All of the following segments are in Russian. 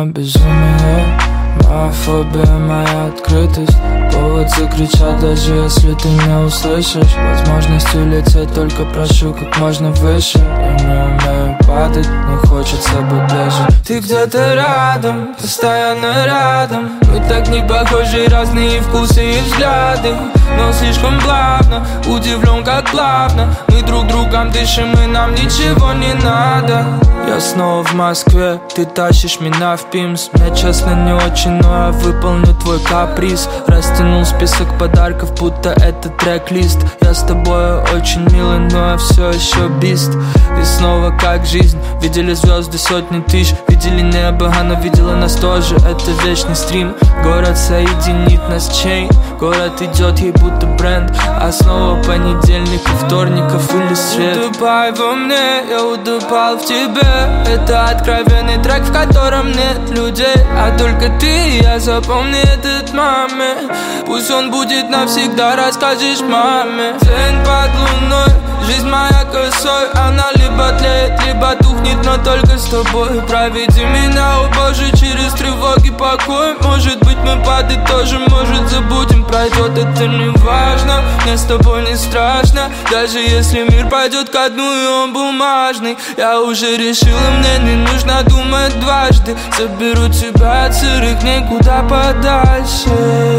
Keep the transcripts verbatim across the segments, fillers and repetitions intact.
безумие, моя фобия, моя открытость. Повод закричать, даже если ты не услышишь. Возможность улететь, только прошу как можно выше. Я не умею падать, но хочется быть ближе. Ты где-то рядом, постоянно рядом. Мы так не похожи, разные вкусы и взгляды, но слишком плавно, удивлен как плавно. Мы друг другом дышим и нам ничего не надо. Я снова в Москве, ты тащишь меня в Пимс. Мне честно не очень, но я выполню твой каприз. Растянул список подарков, будто это трек-лист. Я с тобой очень милый, но я все еще бист. И снова как жизнь, видели звезды сотни тысяч. Видели небо, оно видело нас тоже. Это вечный стрим, город соединит нас чейн. Город идет ей будто бренд, а снова понедельник и вторников или свет. Утопай во мне, я утопал в тебе. Это откровенный трек, в котором нет людей, а только ты и я. Запомни этот момент, пусть он будет навсегда, расскажешь маме. День под луной, жизнь моя косой. Она либо тлеет, либо тухнет, но только с тобой. Проведи меня, о Боже, через тревоги покой. Может быть мы подытожим, может забудем. Пройдет, это не важно, мне с тобой не страшно. Даже если мир пойдет ко дну и он бумажный. Я уже решила, мне не нужно думать дважды. Заберу тебя от сырых дней куда подальше.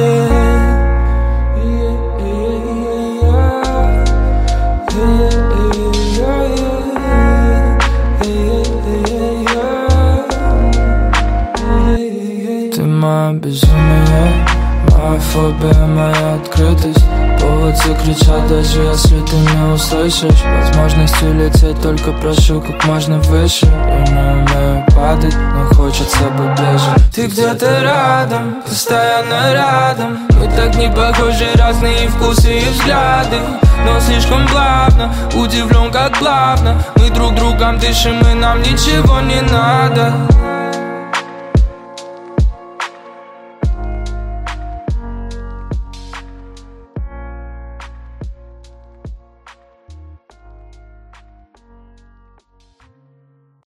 Ты моя безумие, моя фобия, моя открытость. Повод закричать, даже если ты не услышишь. Возможность улететь, только прошу как можно выше. Я не умею падать, но хочется быть ближе. Ты где-то рядом, постоянно рядом. Мы так не похожи, разные вкусы и взгляды, но слишком плавно, удивлен как плавно. Мы друг другом дышим и нам ничего не надо.